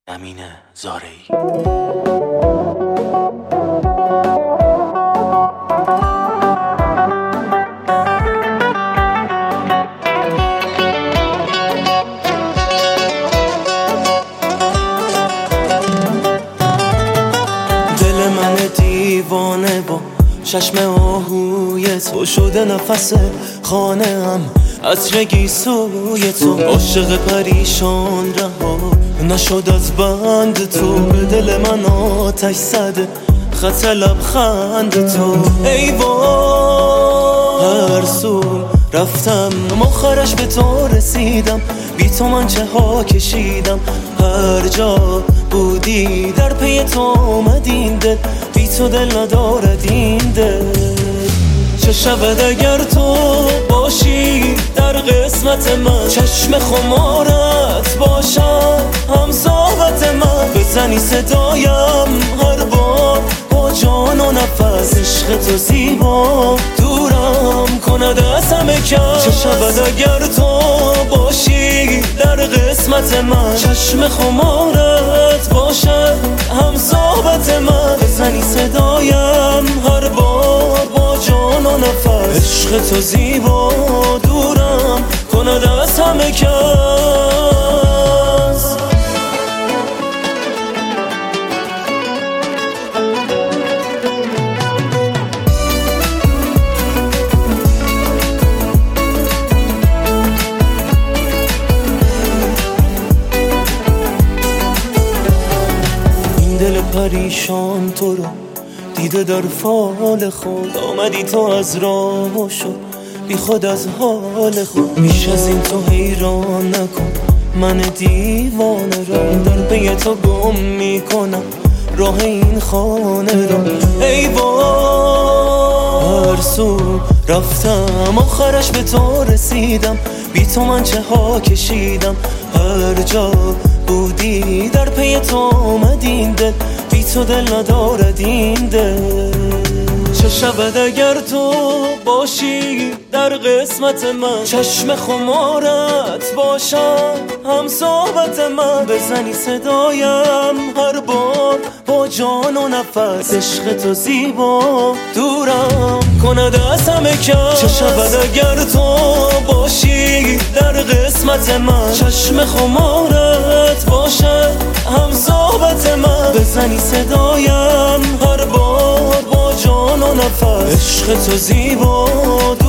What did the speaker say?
امین زارعی. دل من دیوانه با چشم آهوی تو شده نفس خانه ام، عطر گیسوی تو عاشق پریشان رها نشد از بند تو. به دل من آتش زده خط لبخند تو. ای وای هر سو رفتم آخرش به تو رسیدم، بی تو من چه ها کشیدم. هر جا بودی در پی تو آمد این دل، بی تو دل ندارد این دل. چه شود اگر تو باشی در قسمت من، چشم خمارت باشم هم صحبت من. بزنی صدایم هر بار با جان و نفس، عشق تو زیبا دورم کند از همه کس. چه شود اگر تو باشی در قسمت من، چشم خمارت باشم هم صحبت من. بزنی صدایم هر بار با جان و نفس، عشق تو زیبا دورم کند از همه کس. این دل پریشان تو رو دیده در فال خود، آمدی تو از راه و شد بی خود از حال خود. بیش از این تو حیران نکن من دیوانه را، در پی تو گم میکنم راه این خانه را. ای وای هر سو رفتم آخرش به تو رسیدم، بی تو من چه ها کشیدم. هر جا بودی در پی تو آمد این دل، بی تو دل ندارد این دل. چه شود اگر تو باشی در قسمت من، چشم خمارت باشم هم صحبت من. بزنی صدایم هر بار با جان و نفس، عشق تو زیبا دورم کند از همه کس. چه شود اگر تو باشی در قسمت من، چشم خمارت باشم هم صحبت من. بزنی صدایم هر بار با جان و نفس، عشق تو زیبا